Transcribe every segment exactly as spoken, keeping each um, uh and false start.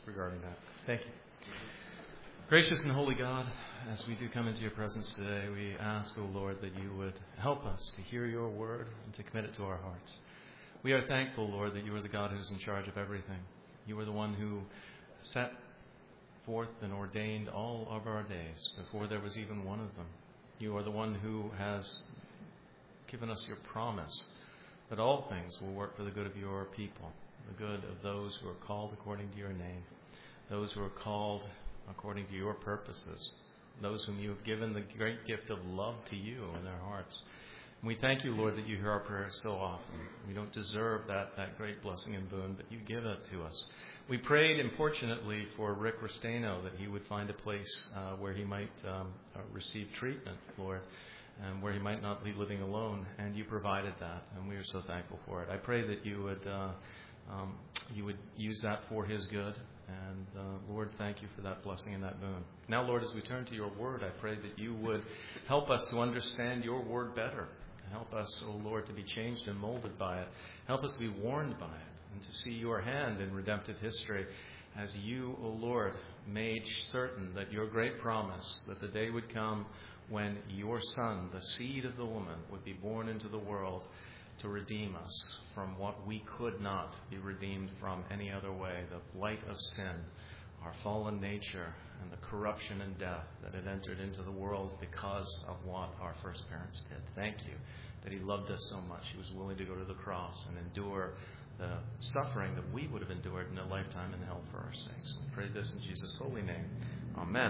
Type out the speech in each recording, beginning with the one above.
regarding that. Thank you. Gracious and holy God, as we do come into your presence today, we ask, O Lord, that you would help us to hear your word and to commit it to our hearts. We are thankful, Lord, that you are the God who is in charge of everything. You are the one who set forth and ordained all of our days before there was even one of them. You are the one who has given us your promise that all things will work for the good of your people, the good of those who are called according to your name, those who are called according to your purposes, those whom you have given the great gift of love to you in their hearts. And we thank you, Lord, that you hear our prayers so often. We don't deserve that, that great blessing and boon, but you give it to us. We prayed importunately for Rick Restaino that he would find a place uh, where he might um, uh, receive treatment, Lord, and where he might not be living alone, and you provided that, and we are so thankful for it. I pray that you would uh, um, you would use that for his good, and uh, Lord, thank you for that blessing and that boon. Now, Lord, as we turn to your word, I pray that you would help us to understand your word better. Help us, O Lord, to be changed and molded by it. Help us to be warned by it and to see your hand in redemptive history as you, O Lord, made certain that your great promise that the day would come when your Son, the seed of the woman, would be born into the world to redeem us from what we could not be redeemed from any other way, the blight of sin, our fallen nature, and the corruption and death that had entered into the world because of what our first parents did. Thank you that he loved us so much. He was willing to go to the cross and endure the suffering that we would have endured in a lifetime in hell for our sakes. We pray this in Jesus' holy name. Amen.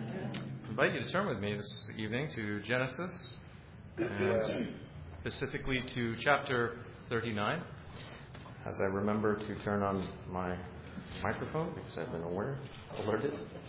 I invite you to turn with me this evening to Genesis, and specifically to chapter thirty-nine. As I remember to turn on my microphone, because I've been aware, alerted.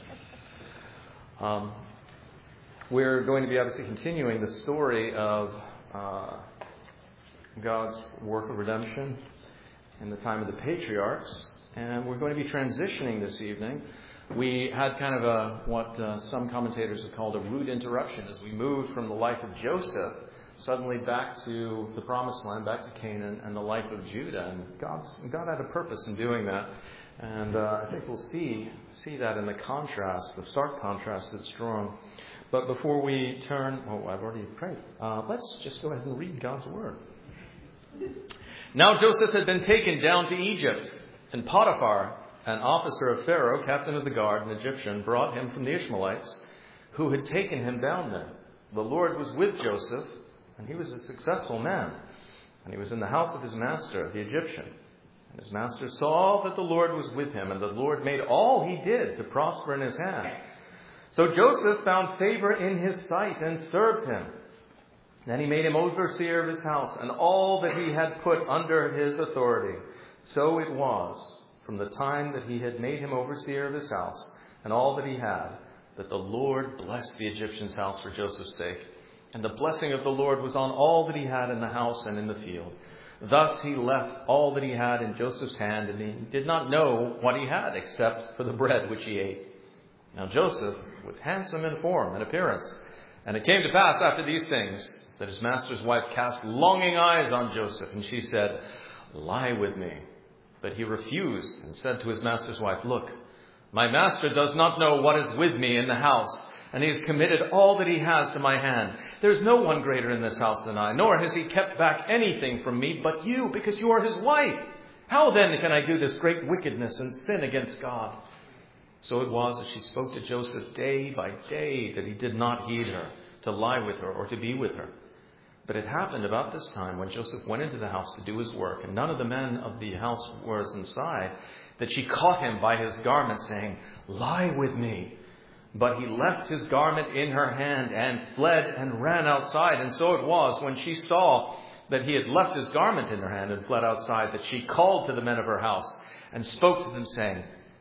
Um, we're going to be obviously continuing the story of uh, God's work of redemption in the time of the patriarchs, and we're going to be transitioning this evening. We had kind of a what uh, some commentators have called a rude interruption as we moved from the life of Joseph suddenly back to the Promised Land, back to Canaan, and the life of Judah. And God's, God had a purpose in doing that. And uh, I think we'll see see that in the contrast, the stark contrast that's drawn. But before we turn, oh, I've already prayed. Uh, let's just go ahead and read God's word. Now Joseph had been taken down to Egypt, and Potiphar, an officer of Pharaoh, captain of the guard, an Egyptian, brought him from the Ishmaelites, who had taken him down there. The Lord was with Joseph, and he was a successful man, and he was in the house of his master, the Egyptian. And his master saw that the Lord was with him, and the Lord made all he did to prosper in his hand. So Joseph found favor in his sight and served him. Then he made him overseer of his house and all that he had put under his authority. So it was, from the time that he had made him overseer of his house and all that he had, that the Lord blessed the Egyptian's house for Joseph's sake. And the blessing of the Lord was on all that he had in the house and in the field. Thus he left all that he had in Joseph's hand, and he did not know what he had except for the bread which he ate. Now Joseph was handsome in form and appearance. And it came to pass after these things that his master's wife cast longing eyes on Joseph, and she said, "Lie with me." But he refused and said to his master's wife, "Look, my master does not know what is with me in the house, and he has committed all that he has to my hand. There is no one greater in this house than I, nor has he kept back anything from me but you, because you are his wife. How then can I do this great wickedness and sin against God?" So it was as she spoke to Joseph day by day that he did not heed her, to lie with her or to be with her. But it happened about this time, when Joseph went into the house to do his work, and none of the men of the house was inside, that she caught him by his garment, saying, "Lie with me." But he left his garment in her hand and fled and ran outside. And so it was, when she saw that he had left his garment in her hand and fled outside, that she called to the men of her house and spoke to them, saying,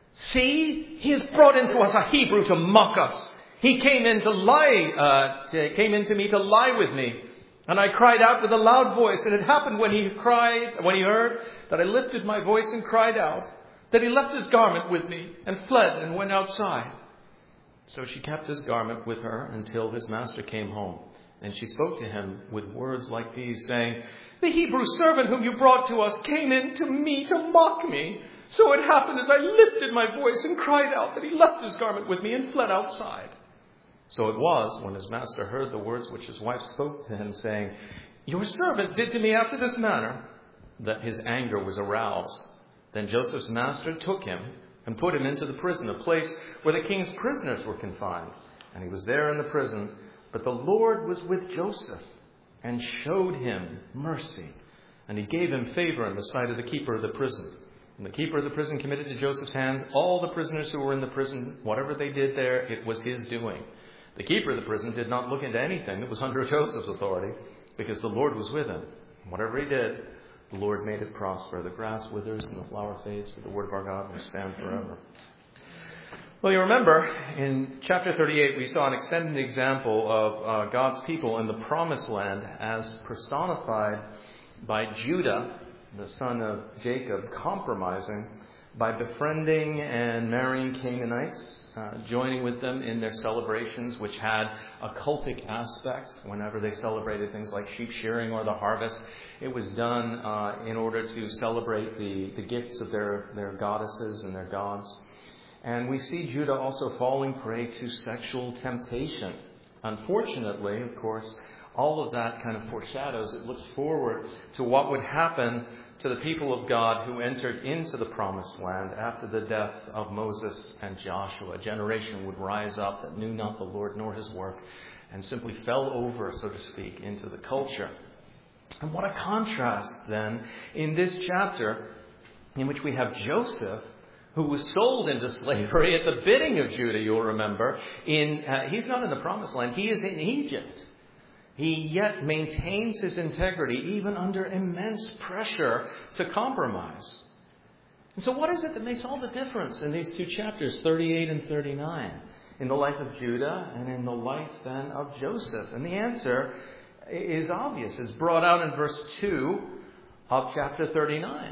"See, he has brought into us a Hebrew to mock us. He came in to lie, uh, to, came in to me to lie with me. And I cried out with a loud voice, and it happened when he cried, when he heard that I lifted my voice and cried out, that he left his garment with me and fled and went outside." So she kept his garment with her until his master came home. And she spoke to him with words like these, saying, "The Hebrew servant whom you brought to us came in to me to mock me. So it happened as I lifted my voice and cried out that he left his garment with me and fled outside. So it was, when his master heard the words which his wife spoke to him, saying, Your servant did to me after this manner, that his anger was aroused. Then Joseph's master took him and put him into the prison, a place where the king's prisoners were confined. And he was there in the prison. But the Lord was with Joseph and showed him mercy. And he gave him favor in the sight of the keeper of the prison. And the keeper of the prison committed to Joseph's hands all the prisoners who were in the prison. Whatever they did there, it was his doing. The keeper of the prison did not look into anything that was under Joseph's authority, because the Lord was with him. Whatever he did, the Lord made it prosper. The grass withers and the flower fades, but the word of our God will stand forever. Well, you remember, in chapter thirty-eight, we saw an extended example of uh, God's people in the promised land as personified by Judah, the son of Jacob, compromising by befriending and marrying Canaanites, uh, joining with them in their celebrations, which had a cultic aspect. Whenever they celebrated things like sheep shearing or the harvest, it was done uh, in order to celebrate the, the gifts of their, their goddesses and their gods. And we see Judah also falling prey to sexual temptation. Unfortunately, of course, all of that kind of foreshadows, it looks forward to what would happen to the people of God who entered into the promised land after the death of Moses and Joshua. A generation would rise up that knew not the Lord nor his work and simply fell over, so to speak, into the culture. And what a contrast then in this chapter in which we have Joseph, who was sold into slavery at the bidding of Judah, you'll remember. In uh, he's not in the promised land, he is in Egypt. He yet maintains his integrity even under immense pressure to compromise. And so what is it that makes all the difference in these two chapters, thirty-eight and thirty-nine, in the life of Judah and in the life then of Joseph? And the answer is obvious. It's brought out in verse two of chapter thirty-nine.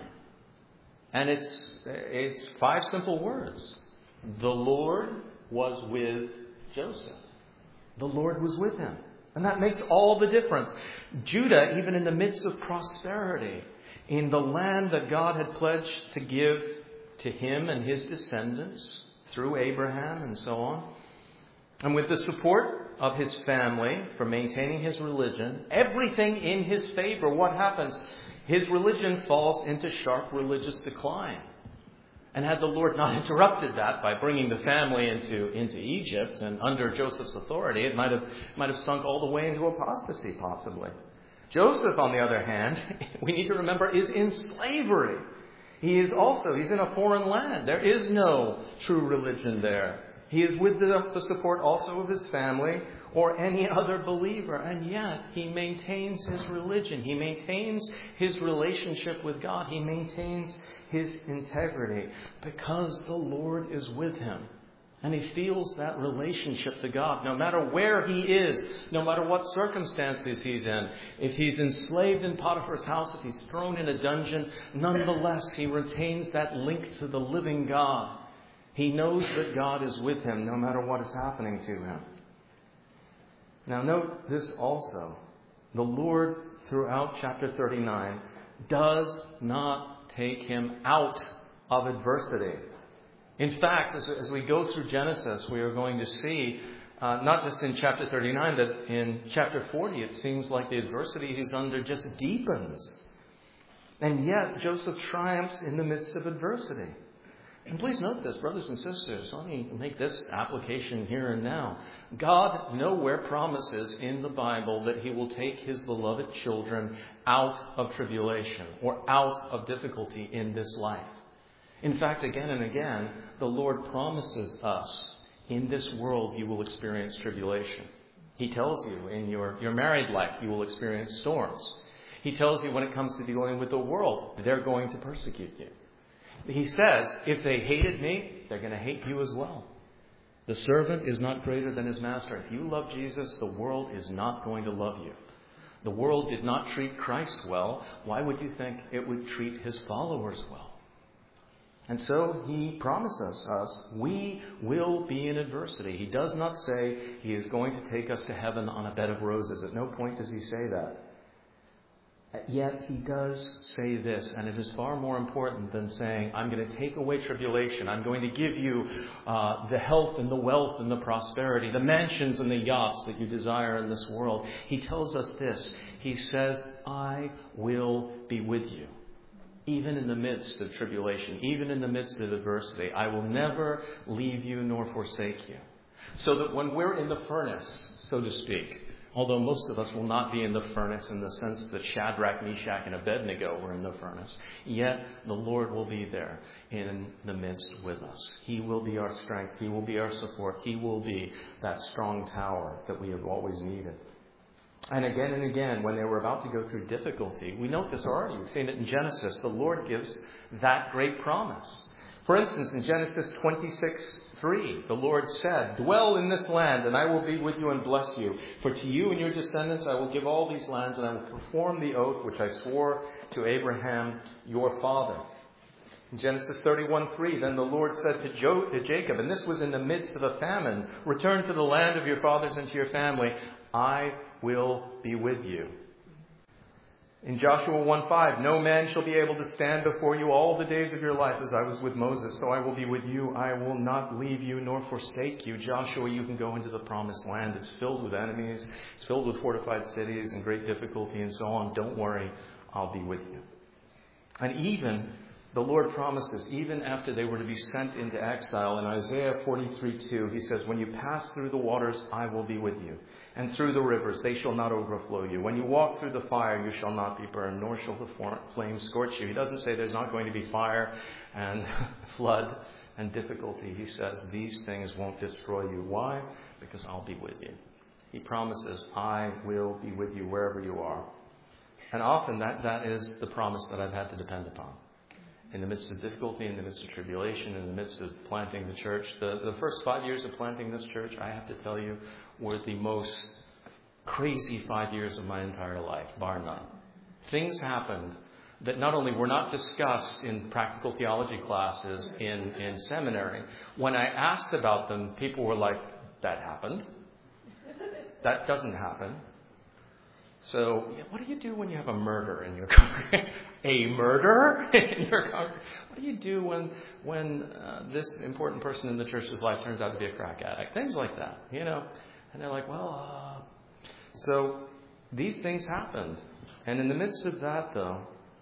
And it's it's five simple words. The Lord was with Joseph. The Lord was with him. And that makes all the difference. Judah, even in the midst of prosperity, in the land that God had pledged to give to him and his descendants through Abraham and so on, and with the support of his family for maintaining his religion, everything in his favor, what happens? His religion falls into sharp religious decline. And had the Lord not interrupted that by bringing the family into, into Egypt and under Joseph's authority, it might have, might have sunk all the way into apostasy, possibly. Joseph, on the other hand, we need to remember, is in slavery. He is also, he's in a foreign land. There is no true religion there. He is with the, the support also of his family or any other believer. And yet, he maintains his religion. He maintains his relationship with God. He maintains his integrity because the Lord is with him. And he feels that relationship to God no matter where he is, no matter what circumstances he's in. If he's enslaved in Potiphar's house, if he's thrown in a dungeon, nonetheless, he retains that link to the living God. He knows that God is with him no matter what is happening to him. Now note this also. The Lord, throughout chapter thirty-nine, does not take him out of adversity. In fact, as, as we go through Genesis, we are going to see, uh, not just in chapter thirty-nine, that in chapter forty, it seems like the adversity he's under just deepens. And yet, Joseph triumphs in the midst of adversity. And please note this, brothers and sisters. Let me make this application here and now. God nowhere promises in the Bible that he will take his beloved children out of tribulation or out of difficulty in this life. In fact, again and again, the Lord promises us in this world you will experience tribulation. He tells you in your, your married life you will experience storms. He tells you when it comes to dealing with the world, they're going to persecute you. He says, if they hated me, they're going to hate you as well. The servant is not greater than his master. If you love Jesus, the world is not going to love you. The world did not treat Christ well. Why would you think it would treat his followers well? And so he promises us we will be in adversity. He does not say he is going to take us to heaven on a bed of roses. At no point does he say that. Yet he does say this, and it is far more important than saying, I'm going to take away tribulation. I'm going to give you uh, the health and the wealth and the prosperity, the mansions and the yachts that you desire in this world. He tells us this. He says, I will be with you. Even in the midst of tribulation, even in the midst of adversity, I will never leave you nor forsake you. So that when we're in the furnace, so to speak, although most of us will not be in the furnace in the sense that Shadrach, Meshach, and Abednego were in the furnace, yet the Lord will be there in the midst with us. He will be our strength. He will be our support. He will be that strong tower that we have always needed. And again and again, when they were about to go through difficulty, we note this already. We've seen it in Genesis. The Lord gives that great promise. For instance, in Genesis twenty-six three, the Lord said, dwell in this land, and I will be with you and bless you. For to you and your descendants I will give all these lands, and I will perform the oath which I swore to Abraham your father. In Genesis thirty-one three, then the Lord said to, jo- to Jacob, and this was in the midst of a famine, return to the land of your fathers and to your family. I will be with you. In Joshua one five, no man shall be able to stand before you all the days of your life as I was with Moses. So I will be with you. I will not leave you nor forsake you. Joshua, you can go into the promised land. It's filled with enemies. It's filled with fortified cities and great difficulty and so on. Don't worry. I'll be with you. And even the Lord promises, even after they were to be sent into exile, in Isaiah forty-three two, he says, when you pass through the waters, I will be with you. And through the rivers, they shall not overflow you. When you walk through the fire, you shall not be burned, nor shall the flame scorch you. He doesn't say there's not going to be fire and flood and difficulty. He says these things won't destroy you. Why? Because I'll be with you. He promises, I will be with you wherever you are. And often that, that is the promise that I've had to depend upon. In the midst of difficulty, in the midst of tribulation, in the midst of planting the church. The, the first five years of planting this church, I have to tell you, were the most crazy five years of my entire life, bar none. Things happened that not only were not discussed in practical theology classes in, in seminary. When I asked about them, people were like, that happened. That doesn't happen. So, what do you do when you have a murder in your congregation? A murder in your congregation? What do you do when when uh, this important person in the church's life turns out to be a crack addict? Things like that, you know. And they're like, well, uh... so these things happened. And in the midst of that, though,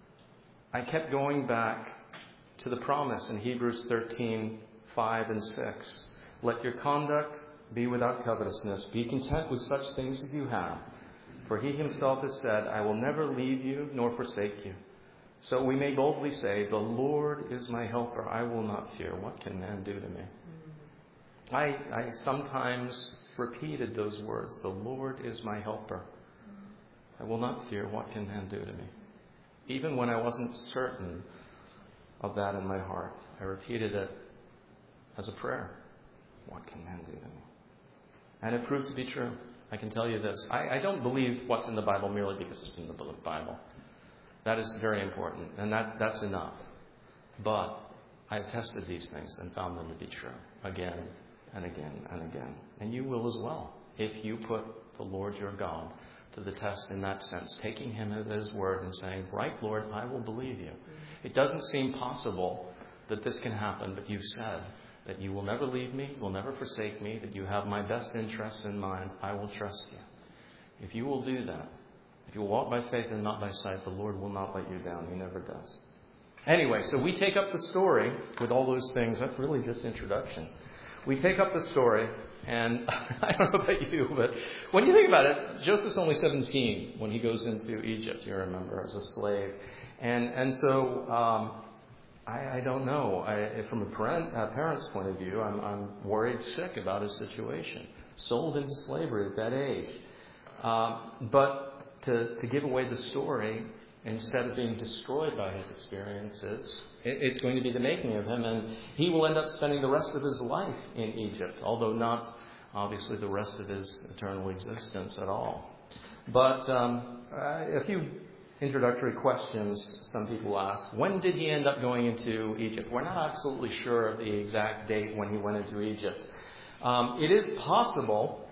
I kept going back to the promise in Hebrews thirteen five and six. Let your conduct be without covetousness. Be content with such things as you have. For he himself has said, I will never leave you nor forsake you. So we may boldly say, the Lord is my helper. I will not fear. What can man do to me? I, I sometimes repeated those words. The Lord is my helper. I will not fear. What can man do to me? Even when I wasn't certain of that in my heart, I repeated it as a prayer. What can man do to me? And it proved to be true. I can tell you this. I, I don't believe what's in the Bible merely because it's in the Bible. That is very important, and that, that's enough. But I've tested these things and found them to be true again and again and again. And you will as well if you put the Lord your God to the test in that sense, taking him at his word and saying, right, Lord, I will believe you. It doesn't seem possible that this can happen, but you've said that you will never leave me, you will never forsake me, that you have my best interests in mind. I will trust you. If you will do that, if you will walk by faith and not by sight, the Lord will not let you down. He never does. Anyway, so we take up the story with all those things. That's really just introduction. We take up the story, and I don't know about you, but when you think about it, Joseph's only seventeen when he goes into Egypt, you remember, as a slave. And and so um, I, I don't know. I, from a parent, uh, parent's point of view, I'm, I'm worried sick about his situation. Sold into slavery at that age. Um, but to, to give away the story, instead of being destroyed by his experiences, it, it's going to be the making of him. And he will end up spending the rest of his life in Egypt, although not, obviously, the rest of his eternal existence at all. But um, a few introductory questions some people ask. When did he end up going into Egypt? We're not absolutely sure of the exact date when he went into Egypt. Um, it is possible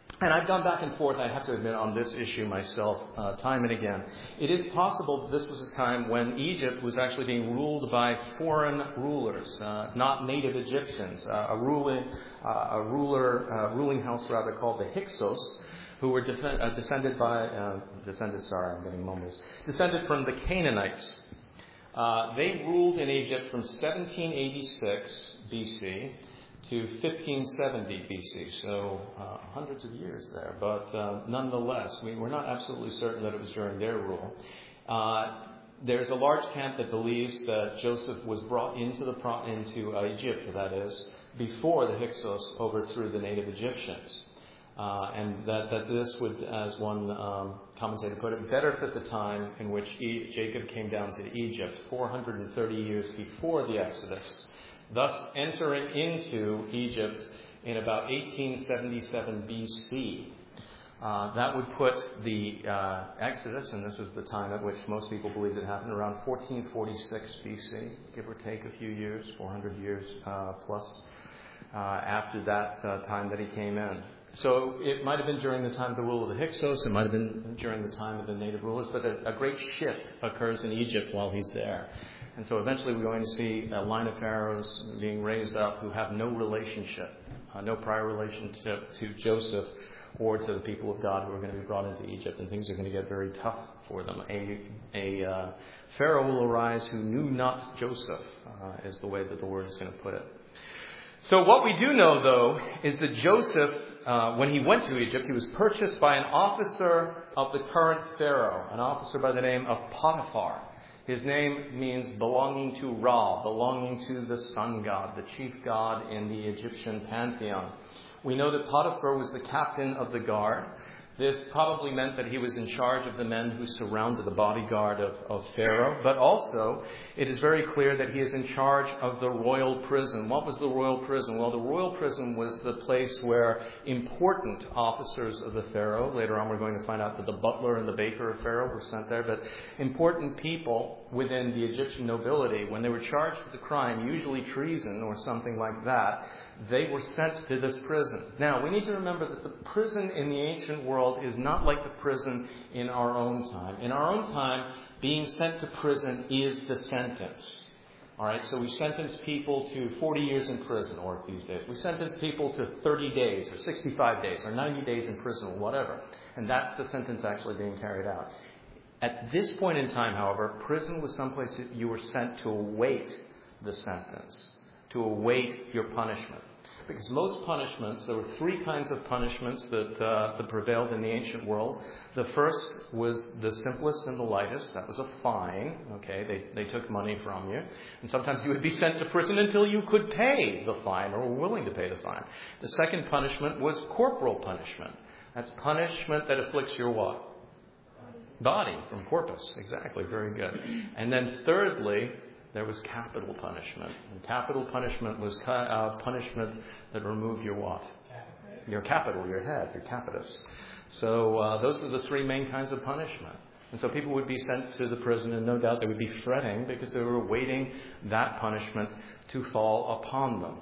And I've gone back and forth, I have to admit, on this issue myself, uh, time and again. It is possible that this was a time when Egypt was actually being ruled by foreign rulers, uh, not native Egyptians. Uh, a ruling, uh, a ruler, uh, ruling house rather called the Hyksos, who were def- uh, descended by, uh, descended, sorry, I'm getting mumbles, descended from the Canaanites. Uh, they ruled in Egypt from seventeen eighty-six B C to fifteen seventy B C, so uh, hundreds of years there. But uh, nonetheless, we, we're not absolutely certain that it was during their rule. Uh, there's a large camp that believes that Joseph was brought into the pro- into uh, Egypt, that is, before the Hyksos overthrew the native Egyptians. Uh, and that, that this would, as one um, commentator put it, better fit the time in which e- Jacob came down to Egypt, four hundred thirty years before the Exodus, thus entering into Egypt in about eighteen seventy-seven B C. Uh, that would put the uh, Exodus, and this is the time at which most people believe it happened, around fourteen forty-six B C, give or take a few years, four hundred years uh, plus uh, after that uh, time that he came in. So it might have been during the time of the rule of the Hyksos, it might have been during the time of the native rulers, but a, a great shift occurs in Egypt while he's there. And so eventually we're going to see a line of pharaohs being raised up who have no relationship, uh, no prior relationship to Joseph or to the people of God who are going to be brought into Egypt, and things are going to get very tough for them. A, a uh, pharaoh will arise who knew not Joseph, uh, is the way that the word is going to put it. So what we do know, though, is that Joseph, uh, when he went to Egypt, he was purchased by an officer of the current pharaoh, an officer by the name of Potiphar. His name means belonging to Ra, belonging to the sun god, the chief god in the Egyptian pantheon. We know that Potiphar was the captain of the guard. This probably meant that he was in charge of the men who surrounded the bodyguard of, of Pharaoh. But also, it is very clear that he is in charge of the royal prison. What was the royal prison? Well, the royal prison was the place where important officers of the Pharaoh, later on we're going to find out that the butler and the baker of Pharaoh were sent there, but important people within the Egyptian nobility, when they were charged with a crime, usually treason or something like that, they were sent to this prison. Now, we need to remember that the prison in the ancient world is not like the prison in our own time. In our own time, being sent to prison is the sentence. All right, so we sentence people to forty years in prison, or these days. We sentence people to thirty days, or sixty-five days, or ninety days in prison, or whatever. And that's the sentence actually being carried out. At this point in time, however, prison was someplace that you were sent to await the sentence, to await your punishment. Because most punishments, there were three kinds of punishments that, uh, that prevailed in the ancient world. The first was the simplest and the lightest. That was a fine. Okay, they, they took money from you. And sometimes you would be sent to prison until you could pay the fine or were willing to pay the fine. The second punishment was corporal punishment. That's punishment that afflicts your what? Body, from corpus. Exactly, very good. And then thirdly, there was capital punishment. And capital punishment was uh, punishment that removed your what? Your capital, your head, your capitis. So uh, those were the three main kinds of punishment. And so people would be sent to the prison, and no doubt they would be fretting because they were awaiting that punishment to fall upon them.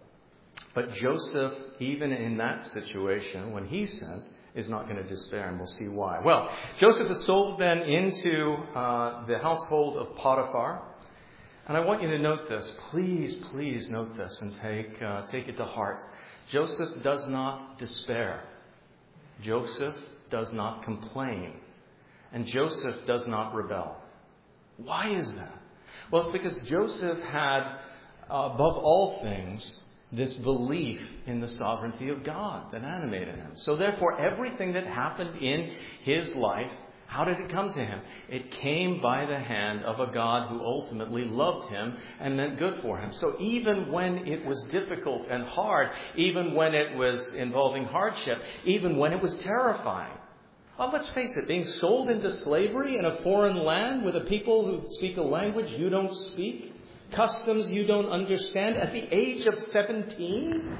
But Joseph, even in that situation, when he's sent, is not going to despair, and we'll see why. Well, Joseph is sold then into uh, the household of Potiphar. And I want you to note this. Please, please note this and take uh, take it to heart. Joseph does not despair. Joseph does not complain. And Joseph does not rebel. Why is that? Well, it's because Joseph had, uh, above all things, this belief in the sovereignty of God that animated him. So therefore, everything that happened in his life, how did it come to him? It came by the hand of a God who ultimately loved him and meant good for him. So even when it was difficult and hard, even when it was involving hardship, even when it was terrifying. Well, let's face it, being sold into slavery in a foreign land with a people who speak a language you don't speak, customs you don't understand, at the age of seventeen,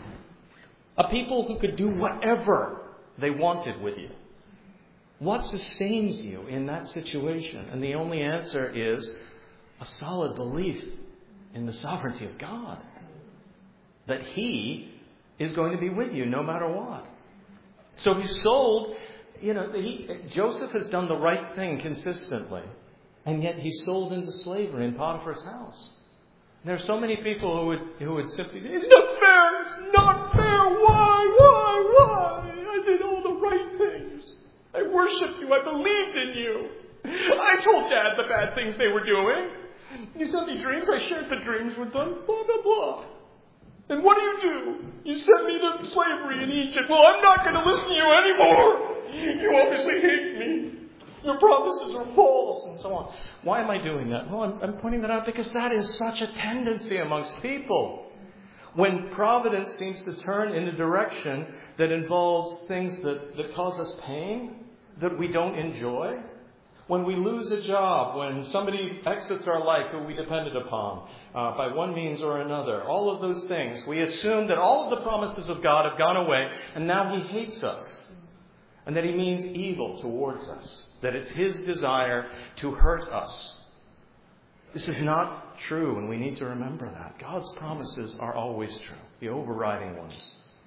a people who could do whatever they wanted with you. What sustains you in that situation? And the only answer is a solid belief in the sovereignty of God. That He is going to be with you no matter what. So he sold, you know, he, Joseph has done the right thing consistently. And yet he's sold into slavery in Potiphar's house. And there are so many people who would who would simply say, it's not fair, it's not fair, why, why, why? I did all the right things. I worshipped you, I believed in you. I told Dad the bad things they were doing. You sent me dreams, I shared the dreams with them, blah, blah, blah. And what do you do? You sent me to slavery in Egypt. Well, I'm not going to listen to you anymore. You obviously hate me. Your promises are false, and so on. Why am I doing that? Well, I'm, I'm pointing that out because that is such a tendency amongst people. When providence seems to turn in a direction that involves things that, that cause us pain, that we don't enjoy. When we lose a job, when somebody exits our life who we depended upon uh, by one means or another, all of those things, we assume that all of the promises of God have gone away and now He hates us and that He means evil towards us. That it's His desire to hurt us. This is not true, and we need to remember that. God's promises are always true, the overriding ones.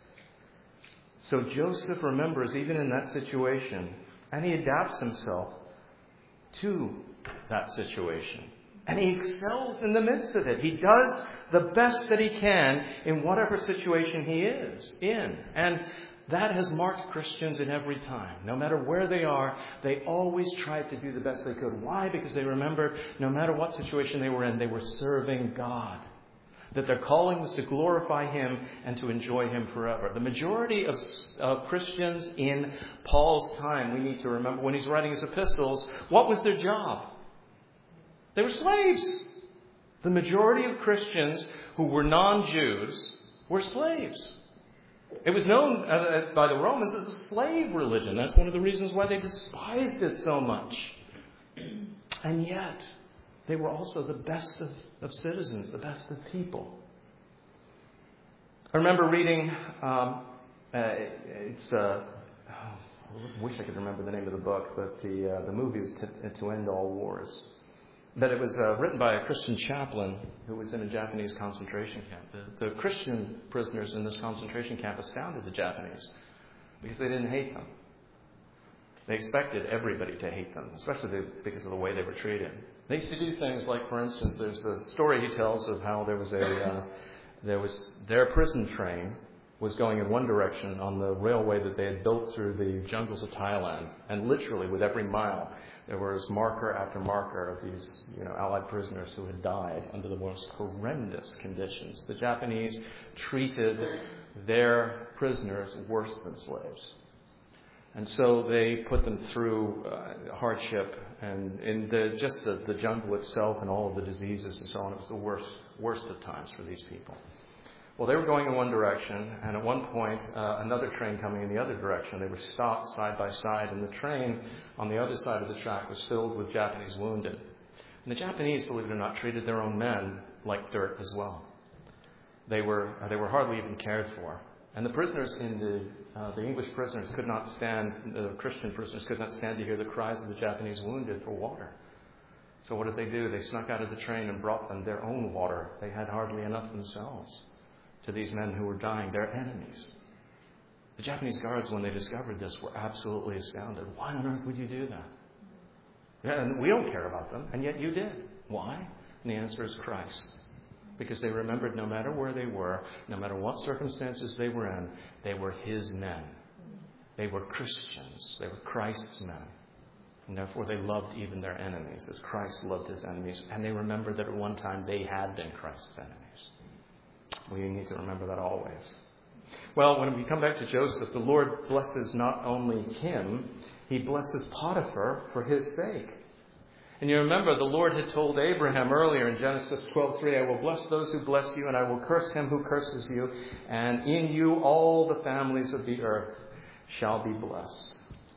So Joseph remembers even in that situation, and he adapts himself to that situation. And he excels in the midst of it. He does the best that he can in whatever situation he is in. And that has marked Christians in every time. No matter where they are, they always tried to do the best they could. Why? Because they remembered no matter what situation they were in, they were serving God. That their calling was to glorify Him and to enjoy Him forever. The majority of, of Christians in Paul's time, we need to remember, when he's writing his epistles, what was their job? They were slaves. The majority of Christians who were non-Jews were slaves. It was known by the Romans as a slave religion. That's one of the reasons why they despised it so much. And yet, they were also the best of, of citizens, the best of people. I remember reading, um, uh, it's, uh, I wish I could remember the name of the book, but the uh, the movie is to, to End All Wars. But it was uh, written by a Christian chaplain who was in a Japanese concentration camp. The, the Christian prisoners in this concentration camp astounded the Japanese because they didn't hate them. They expected everybody to hate them, especially because of the way they were treated. They used to do things like, for instance, there's the story he tells of how there was a uh, there was their prison train was going in one direction on the railway that they had built through the jungles of Thailand, and literally with every mile there was marker after marker of these, you know, Allied prisoners who had died under the most horrendous conditions. The Japanese treated their prisoners worse than slaves. And so they put them through uh, hardship, and in the, just the, the jungle itself and all of the diseases and so on, it was the worst, worst of times for these people. Well, they were going in one direction, and at one point, uh, another train coming in the other direction. They were stopped side by side, and the train on the other side of the track was filled with Japanese wounded. And the Japanese, believe it or not, treated their own men like dirt as well. They were uh, they were hardly even cared for. And the prisoners in the uh, the English prisoners could not stand, the Christian prisoners could not stand to hear the cries of the Japanese wounded for water. So what did they do? They snuck out of the train and brought them their own water. They had hardly enough themselves to these men who were dying, their enemies. The Japanese guards, when they discovered this, were absolutely astounded. Why on earth would you do that? Yeah, and we don't care about them, and yet you did. Why? And the answer is Christ. Because they remembered no matter where they were, no matter what circumstances they were in, they were His men. They were Christians. They were Christ's men. And therefore they loved even their enemies as Christ loved His enemies. And they remembered that at one time they had been Christ's enemies. We need to remember that always. Well, when we come back to Joseph, the Lord blesses not only him, He blesses Potiphar for his sake. And you remember the Lord had told Abraham earlier in Genesis twelve three, I will bless those who bless you, and I will curse him who curses you, and in you all the families of the earth shall be blessed.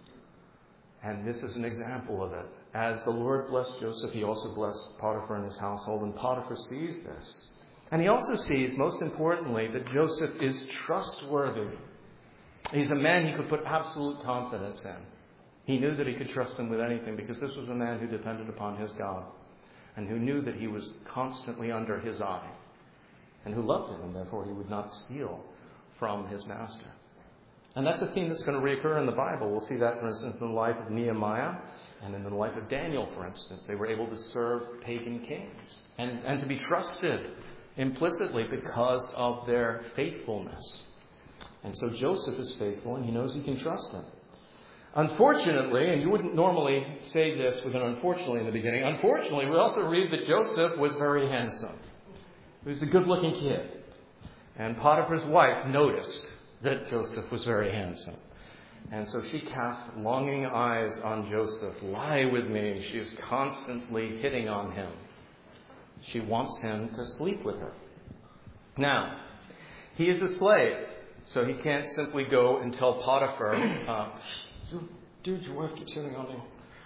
And this is an example of it. As the Lord blessed Joseph, He also blessed Potiphar and his household, and Potiphar sees this. And he also sees, most importantly, that Joseph is trustworthy. He's a man he could put absolute confidence in. He knew that he could trust him with anything because this was a man who depended upon his God and who knew that he was constantly under His eye and who loved him, and therefore he would not steal from his master. And that's a theme that's going to reoccur in the Bible. We'll see that, for instance, in the life of Nehemiah and in the life of Daniel, for instance. They were able to serve pagan kings and, and to be trusted implicitly because of their faithfulness. And so Joseph is faithful, and he knows he can trust him. Unfortunately, and you wouldn't normally say this with an unfortunately in the beginning, unfortunately, we also read that Joseph was very handsome. He was a good-looking kid. And Potiphar's wife noticed that Joseph was very handsome. And so she cast longing eyes on Joseph. Lie with me. She is constantly hitting on him. She wants him to sleep with her. Now, he is a slave, so he can't simply go and tell Potiphar, uh, dude, your wife keeps hitting on me.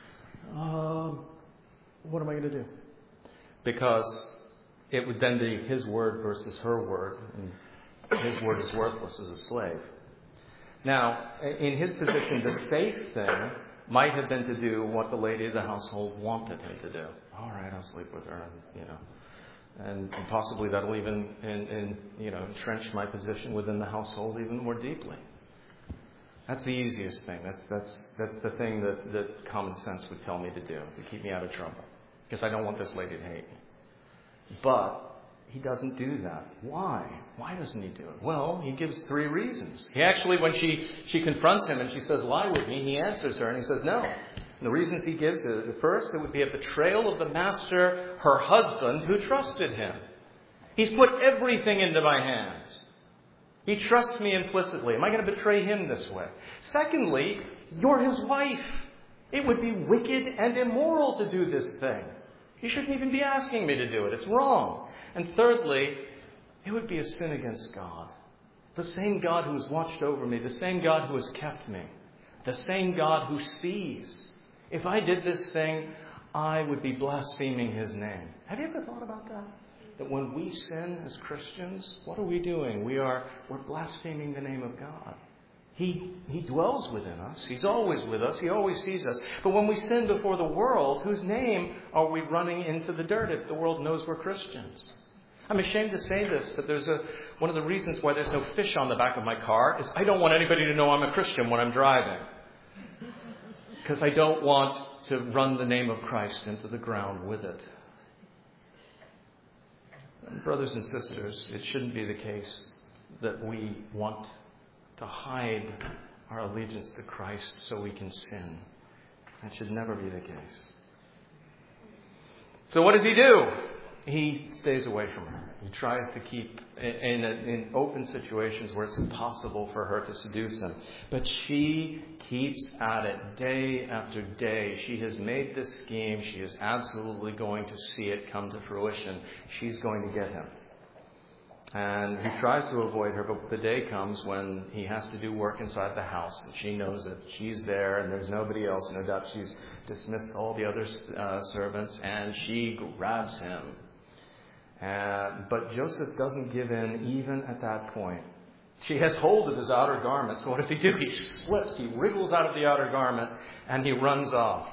Um, what am I going to do? Because it would then be his word versus her word, and his word is worthless as a slave. Now, in his position, the safe thing might have been to do what the lady of the household wanted him to do. All right, I'll sleep with her, and, you know, and, and possibly that'll even, in, in, you know, entrench my position within the household even more deeply. That's the easiest thing. That's that's that's the thing that, that common sense would tell me to do to keep me out of trouble, because I don't want this lady to hate me. But he doesn't do that. Why? Why doesn't he do it? Well, he gives three reasons. He actually, when she, she confronts him and she says, lie with me, he answers her and he says, no. And the reasons he gives is, first, it would be a betrayal of the master, her husband, who trusted him. He's put everything into my hands. He trusts me implicitly. Am I going to betray him this way? Secondly, you're his wife. It would be wicked and immoral to do this thing. You shouldn't even be asking me to do it. It's wrong. And thirdly, it would be a sin against God. The same God who has watched over me, the same God who has kept me, the same God who sees. If I did this thing, I would be blaspheming his name. Have you ever thought about that? That when we sin as Christians, what are we doing? We are, we're blaspheming the name of God. He, he dwells within us. He's always with us. He always sees us. But when we sin before the world, whose name are we running into the dirt if the world knows we're Christians? I'm ashamed to say this, but there's a one of the reasons why there's no fish on the back of my car is I don't want anybody to know I'm a Christian when I'm driving. Because I don't want to run the name of Christ into the ground with it. Brothers and sisters, it shouldn't be the case that we want to hide our allegiance to Christ so we can sin. That should never be the case. So what does he do? He stays away from her. He tries to keep in, in open situations where it's impossible for her to seduce him. But she keeps at it day after day. She has made this scheme. She is absolutely going to see it come to fruition. She's going to get him. And he tries to avoid her, but the day comes when he has to do work inside the house, and she knows that she's there and there's nobody else. No doubt she's dismissed all the other uh, servants, and she grabs him. Uh, but Joseph doesn't give in even at that point. She has hold of his outer garment, so what does he do? He slips, he wriggles out of the outer garment, and he runs off.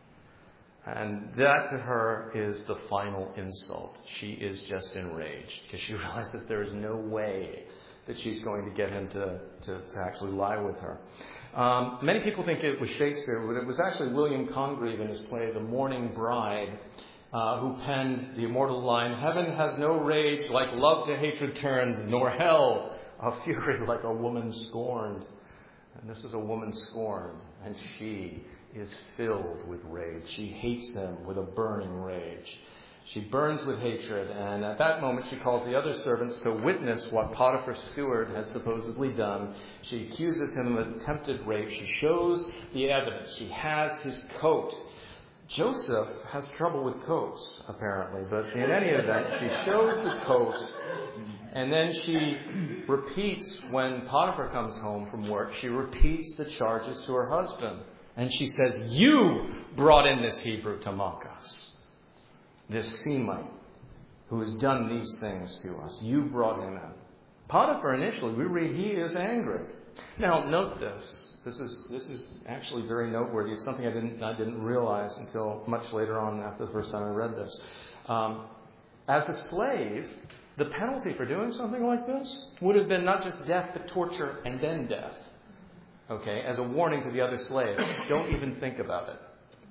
And that to her is the final insult. She is just enraged because she realizes there is no way that she's going to get him to, to, to actually lie with her. Um, many people think it was Shakespeare, but it was actually William Congreve in his play The Mourning Bride uh, who penned the immortal line, "Heaven has no rage like love to hatred turned, nor hell a fury like a woman scorned." And this is a woman scorned, and she is filled with rage. She hates him with a burning rage. She burns with hatred, and at that moment she calls the other servants to witness what Potiphar's steward had supposedly done. She accuses him of attempted rape. She shows the evidence. She has his coat. Joseph has trouble with coats, apparently, but in any event, she shows the coat, and then she repeats, when Potiphar comes home from work, she repeats the charges to her husband. And she says, "You brought in this Hebrew to mock us. This Semite who has done these things to us. You brought him in." Potiphar initially, we read, he is angry. Now, note this. This is this is actually very noteworthy. It's something I didn't I didn't realize until much later on after the first time I read this. Um, as a slave, the penalty for doing something like this would have been not just death, but torture and then death. Okay, as a warning to the other slaves. Don't even think about it.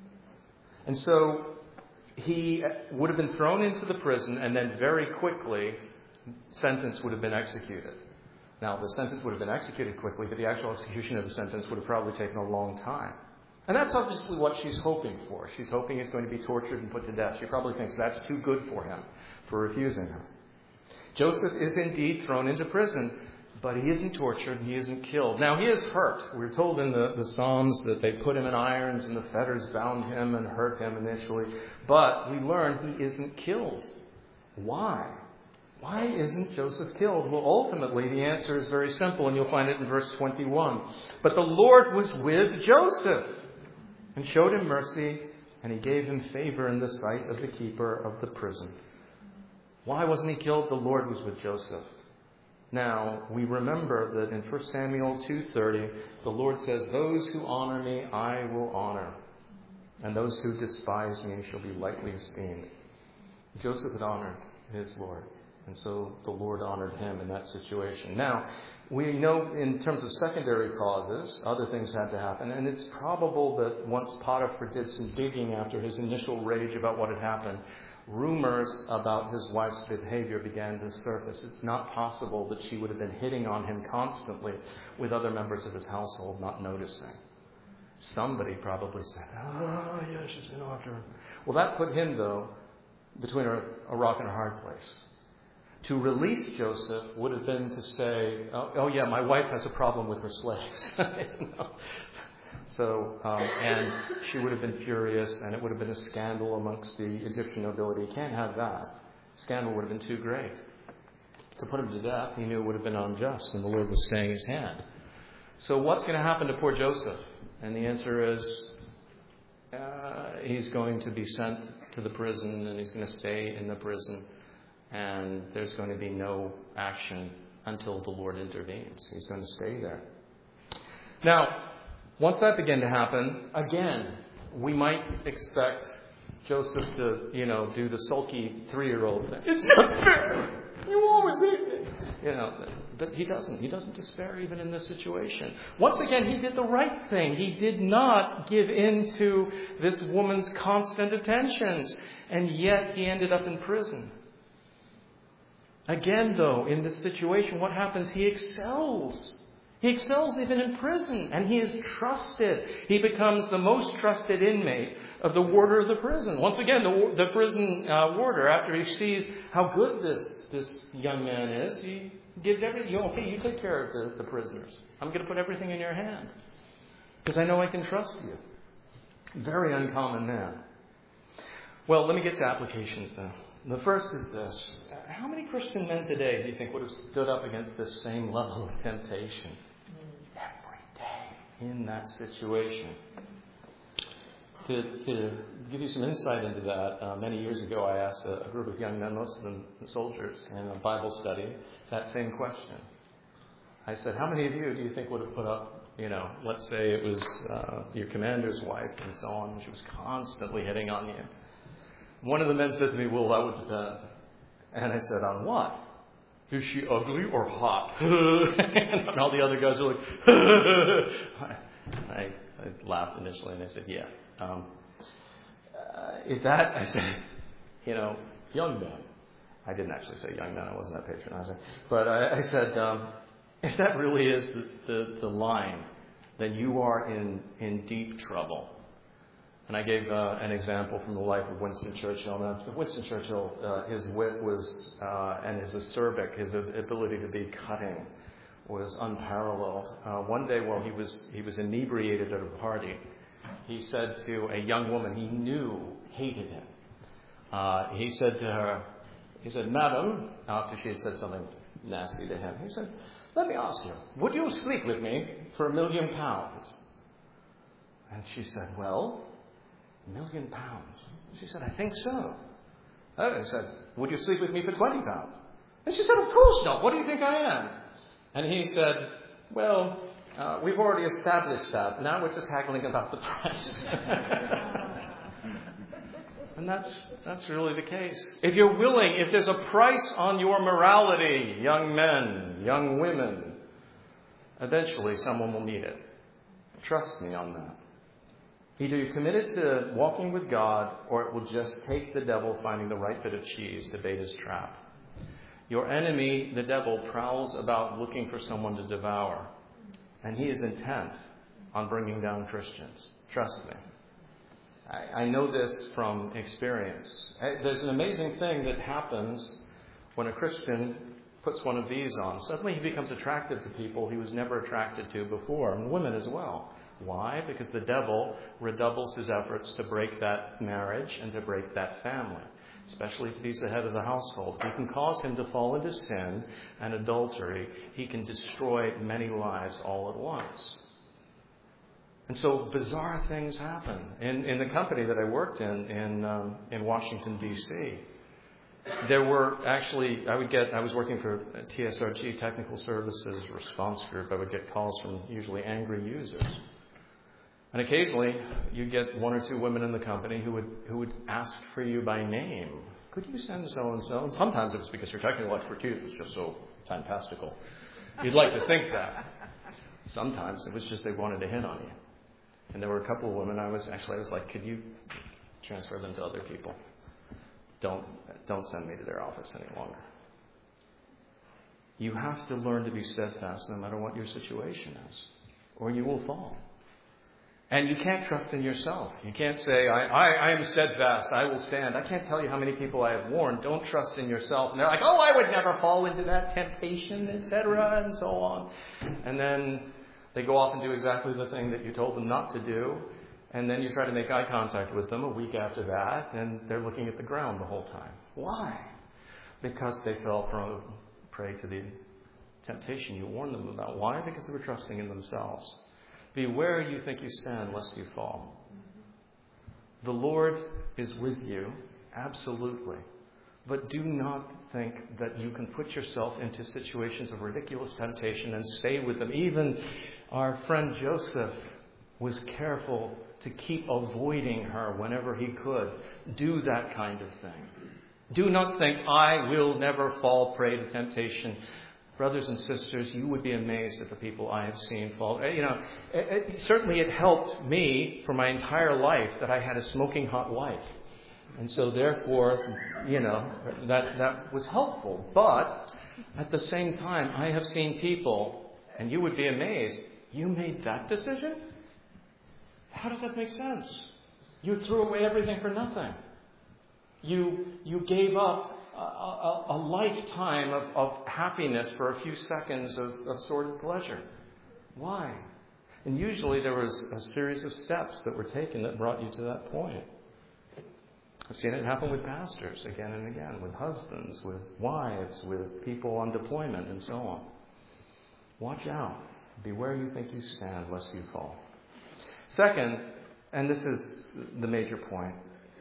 And so he would have been thrown into the prison, and then very quickly, sentence would have been executed. Now, the sentence would have been executed quickly, but the actual execution of the sentence would have probably taken a long time. And that's obviously what she's hoping for. She's hoping he's going to be tortured and put to death. She probably thinks that's too good for him, for refusing her. Joseph is indeed thrown into prison, but he isn't tortured, he isn't killed. Now, he is hurt. We're told in the, the Psalms that they put him in irons and the fetters bound him and hurt him initially. But we learn he isn't killed. Why? Why isn't Joseph killed? Well, ultimately, the answer is very simple, and you'll find it in verse twenty-one. But the Lord was with Joseph and showed him mercy, and he gave him favor in the sight of the keeper of the prison. Why wasn't he killed? The Lord was with Joseph. Now, we remember that in First Samuel two thirty, the Lord says, "Those who honor me, I will honor, and those who despise me shall be lightly esteemed." Joseph had honored his Lord, and so the Lord honored him in that situation. Now, we know in terms of secondary causes, other things had to happen, and it's probable that once Potiphar did some digging after his initial rage about what had happened, rumors about his wife's behavior began to surface. It's not possible that she would have been hitting on him constantly with other members of his household not noticing. Somebody probably said, "Oh, yeah, she's in after him." Well, that put him, though, between a, a rock and a hard place. To release Joseph would have been to say, oh, oh yeah, my wife has a problem with her slaves. you know? So, um, and she would have been furious, and it would have been a scandal amongst the Egyptian nobility. You can't have that. Scandal would have been too great. To put him to death, he knew it would have been unjust, and the Lord was staying his hand. So what's going to happen to poor Joseph? And the answer is, uh, he's going to be sent to the prison, and he's going to stay in the prison, and there's going to be no action until the Lord intervenes. He's going to stay there. Now, once that began to happen, again, we might expect Joseph to, you know, do the sulky three-year-old thing. It's not fair. You always hate me. You know, but he doesn't. He doesn't despair even in this situation. Once again, he did the right thing. He did not give in to this woman's constant attentions, and yet he ended up in prison. Again, though, in this situation, what happens? He excels. He excels even in prison, and he is trusted. He becomes the most trusted inmate of the warder of the prison. Once again, the, the prison uh, warder, after he sees how good this, this young man is, he gives everything. You know, okay, you take care of the, the prisoners. I'm going to put everything in your hand because I know I can trust you. Very uncommon man. Well, let me get to applications then. The first is this. How many Christian men today do you think would have stood up against this same level of temptation? Every day in that situation. To, to give you some insight into that, uh, many years ago I asked a, a group of young men, most of them soldiers, in a Bible study, that same question. I said, how many of you do you think would have put up, you know, let's say it was uh, your commander's wife and so on, she was constantly hitting on you. One of the men said to me, well, that would depend. And I said, on what? Is she ugly or hot? And all the other guys are like, I, I laughed initially and I said, yeah. Um, uh, if that, I said, you know, young men. I didn't actually say young men. I wasn't that patronizing. But I, I said, um, if that really is the, the, the line, then you are in, in deep trouble. And I gave uh, an example from the life of Winston Churchill. Now, Winston Churchill, uh, his wit was, uh, and his acerbic, his ability to be cutting, was unparalleled. Uh, one day, while he was he was inebriated at a party, he said to a young woman he knew hated him. Uh, he said to her, he said, "Madam," after she had said something nasty to him, he said, "Let me ask you, would you sleep with me for a million pounds?" And she said, "Well, a million pounds." She said, "I think so." Oh, he said, "Would you sleep with me for twenty pounds?" And she said, "Of course not. What do you think I am?" And he said, "Well, uh, we've already established that. Now we're just haggling about the price." And that's that's really the case. If you're willing, if there's a price on your morality, young men, young women, eventually someone will need it. Trust me on that. Either you're committed to walking with God, or it will just take the devil finding the right bit of cheese to bait his trap. Your enemy, the devil, prowls about looking for someone to devour. And he is intent on bringing down Christians. Trust me. I, I know this from experience. There's an amazing thing that happens when a Christian puts one of these on. Suddenly he becomes attractive to people he was never attracted to before, and women as well. Why? Because the devil redoubles his efforts to break that marriage and to break that family, especially if he's the head of the household. He can cause him to fall into sin and adultery. He can destroy many lives all at once. And so bizarre things happen. In, in the company that I worked in, in, um, in Washington, D C, there were actually, I would get, I was working for T S R G, Technical Services Response Group. I would get calls from usually angry users. And occasionally, you'd get one or two women in the company who would who would ask for you by name. Could you send so-and-so? And sometimes it was because your technical expertise was just so fantastical. You'd like to think that. Sometimes it was just they wanted to hit on you. And there were a couple of women I was, actually, I was like, could you transfer them to other people? Don't, don't send me to their office any longer. You have to learn to be steadfast no matter what your situation is, or you will fall. And you can't trust in yourself. You can't say, I, I, I am steadfast, I will stand. I can't tell you how many people I have warned, don't trust in yourself. And they're like, oh, I would never fall into that temptation, et cetera, and so on. And then they go off and do exactly the thing that you told them not to do. And then you try to make eye contact with them a week after that, and they're looking at the ground the whole time. Why? Because they fell prey to the temptation you warned them about. Why? Because they were trusting in themselves. Beware you think you stand, lest you fall. The Lord is with you, absolutely. But do not think that you can put yourself into situations of ridiculous temptation and stay with them. Even our friend Joseph was careful to keep avoiding her whenever he could. Do that kind of thing. Do not think, I will never fall prey to temptation. Brothers and sisters, you would be amazed at the people I have seen fall. You know, it, it, certainly it helped me for my entire life that I had a smoking hot wife. And so therefore, you know, that, that was helpful. But at the same time, I have seen people, and you would be amazed, you made that decision? How does that make sense? You threw away everything for nothing. You, you gave up A, a, a lifetime of, of happiness for a few seconds of, of sordid pleasure. Why? And usually there was a series of steps that were taken that brought you to that point. I've seen it happen with pastors again and again, with husbands, with wives, with people on deployment, and so on. Watch out. Beware you think you stand, lest you fall. Second, and this is the major point,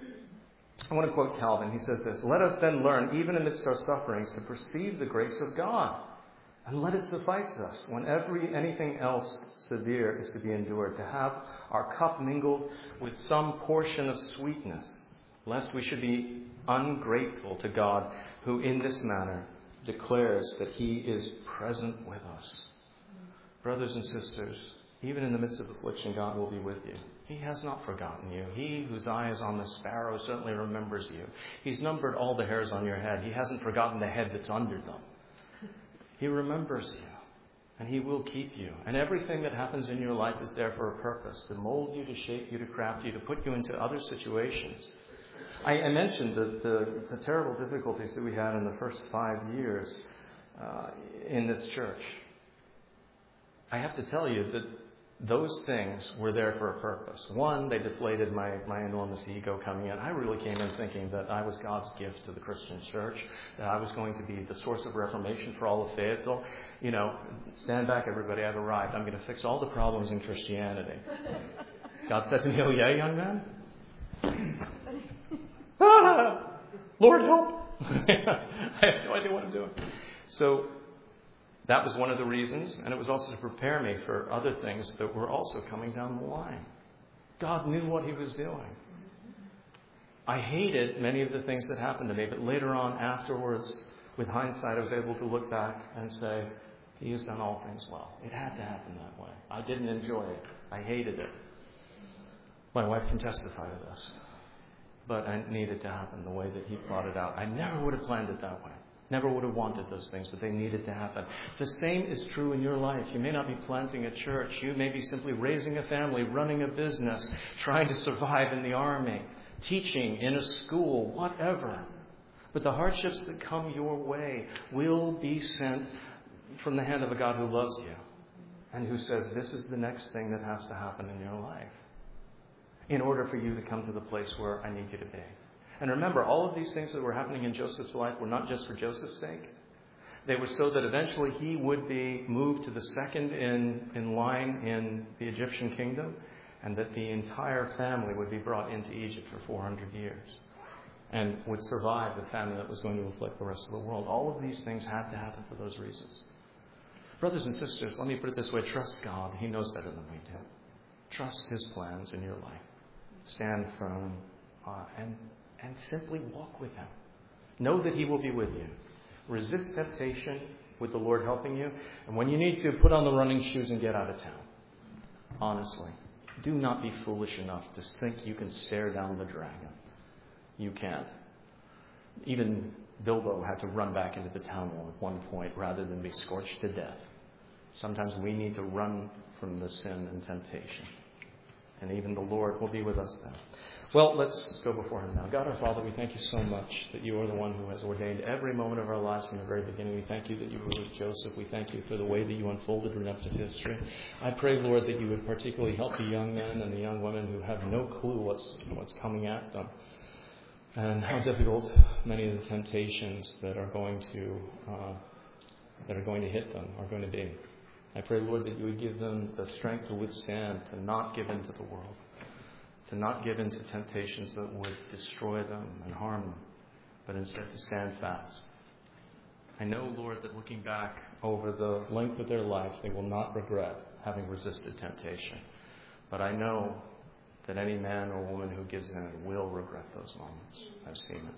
I want to quote Calvin. He says this, let us then learn, even amidst our sufferings, to perceive the grace of God. And let it suffice us, when every anything else severe is to be endured, to have our cup mingled with some portion of sweetness, lest we should be ungrateful to God, who in this manner declares that he is present with us. Brothers and sisters, even in the midst of affliction, God will be with you. He has not forgotten you. He whose eye is on the sparrow certainly remembers you. He's numbered all the hairs on your head. He hasn't forgotten the head that's under them. He remembers you, and he will keep you. And everything that happens in your life is there for a purpose, to mold you, to shape you, to craft you, to put you into other situations. I, I mentioned the, the, the terrible difficulties that we had in the first five years uh, in this church. I have to tell you that those things were there for a purpose. One, they deflated my, my enormous ego coming in. I really came in thinking that I was God's gift to the Christian church, that I was going to be the source of reformation for all of Fayetteville. You know, stand back, everybody, I've arrived. I'm going to fix all the problems in Christianity. God said to me, oh yeah, young man? ah, Lord help! I have no idea what I'm doing. So, that was one of the reasons, and it was also to prepare me for other things that were also coming down the line. God knew what he was doing. I hated many of the things that happened to me, but later on, afterwards, with hindsight, I was able to look back and say, He has done all things well. It had to happen that way. I didn't enjoy it. I hated it. My wife can testify to this. But it needed to happen the way that he plotted it out. I never would have planned it that way. Never would have wanted those things, but they needed to happen. The same is true in your life. You may not be planting a church. You may be simply raising a family, running a business, trying to survive in the army, teaching in a school, whatever. But the hardships that come your way will be sent from the hand of a God who loves you and who says, this is the next thing that has to happen in your life in order for you to come to the place where I need you to be. And remember, all of these things that were happening in Joseph's life were not just for Joseph's sake. They were so that eventually he would be moved to the second in, in line in the Egyptian kingdom, and that the entire family would be brought into Egypt for four hundred years and would survive the famine that was going to afflict the rest of the world. All of these things had to happen for those reasons. Brothers and sisters, let me put it this way. Trust God. He knows better than we do. Trust His plans in your life. Stand firm uh, and, and simply walk with Him. Know that He will be with you. Resist temptation with the Lord helping you. And when you need to, put on the running shoes and get out of town. Honestly. Do not be foolish enough to think you can stare down the dragon. You can't. Even Bilbo had to run back into the town wall at one point rather than be scorched to death. Sometimes we need to run from the sin and temptation. And even the Lord will be with us then. Well, let's go before Him now. God our Father, we thank You so much that You are the one who has ordained every moment of our lives from the very beginning. We thank You that You were with Joseph. We thank You for the way that You unfolded redemptive history. I pray, Lord, that You would particularly help the young men and the young women who have no clue what's what's coming at them and how difficult many of the temptations that are going to uh, that are going to hit them are going to be. I pray, Lord, that You would give them the strength to withstand, to not give in to the world, to not give in to temptations that would destroy them and harm them, but instead to stand fast. I know, Lord, that looking back over the length of their life, they will not regret having resisted temptation. But I know that any man or woman who gives in will regret those moments. I've seen it.